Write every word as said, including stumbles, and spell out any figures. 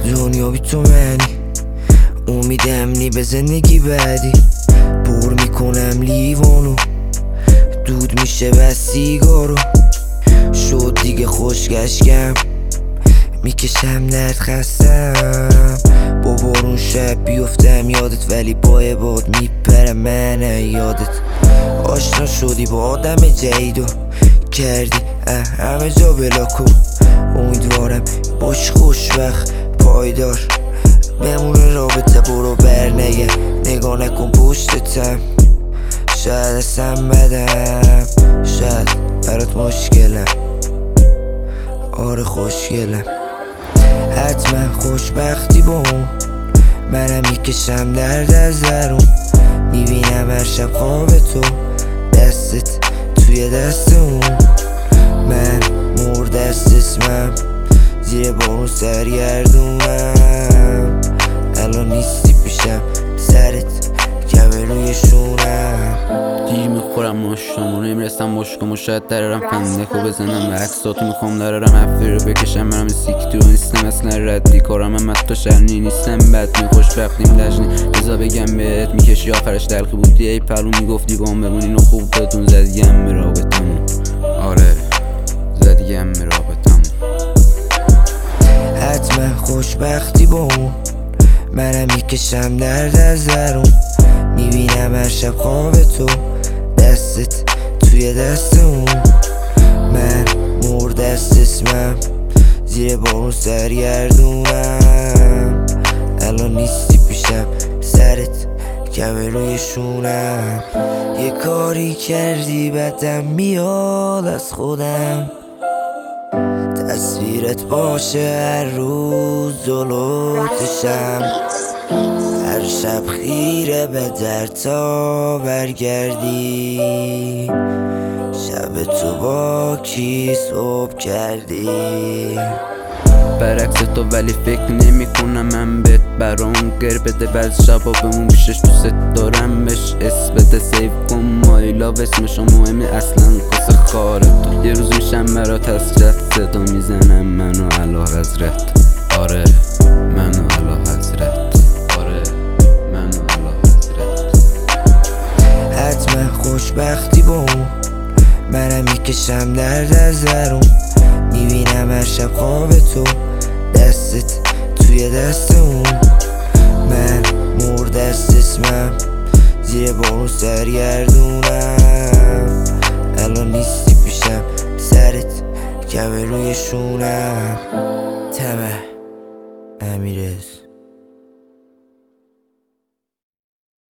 دنیا بی تو منی، امیدم نی به زندگی بعدی. پر میکنم لیوانو، دود میشه بس سیگارو. شد دیگه خوشگشکم، میکشم درد خستم. با بارون شب بیفتم یادت، ولی با باد میپرم من یادت. آشنا شدی با آدم جدیدو، کردی اه همه جا بلاکو. امیدوارم باش خوشبخت پایدار، بمونه رابطه برو بر نگه. نگاه نکن پشتتم، شاید اصلا بدم، شاید برات مشکلم. آره خوشگلم، حتما خوشبختی با اون. منم میکشم درد از درون، میبینم هر شب خواب تو، دستت توی دست اون. من مرده است اسمم، زیر بارون سرگردونم. الان نیستی پیشم، سرت کمه روی شونم. گیر میخورم ماشتامو، نمیرسم باشگاه، شاید درارم فندکو بزنم و عکساتو میخوام درارم افری رو بکشم. برم سیکتی رو نیستم اصلا ردی، کارم هم تو شرنی نیستم بد می خوشبختیم لجنی. بزا بگم بهت میکشی آخرش دلخی بودی ای پلو، میگفتی با هم بمونین و خوب بهتون زدیم به رابطمون. آره زدیم به رابطمون. حتما خوشبختی با اون، منم میکشم درد از درون. میبینم هر شب خواب تو، دستت توی دست اون. من مرده است اسمم، زیر بارون سرگردونم. الان نیستی پیشم، سرت کمه روی شونم. یه کاری کردی بدم میاد از خودم، تصویرت باشه هر روز جلوتشم. هر شب خیره به در تا برگردی، شب تو با کی صبح کردی. برعکس تو ولی فکر نمی کنم من بهت، برام گر بده بعض شبا بمون پیشش. دوست دارم بهش اس بده، سیف کن مای لاو اسمشو مهمی اصلا کاسه خاره تو. یه روز میشم برات حسرت، صدا میزنم منو علا حضرت. آره منو علا حضرت، آره منو علا حضرت. حتما خوشبختی با اون، منم میکشم درد از درون. میبینم هر شب خواب تو، دستت توی دست اون. من مرده است اسمم، زیر بارون سرگردونم. الان نیستی پیشم، سرت کمه روی شونم. تمه امیرز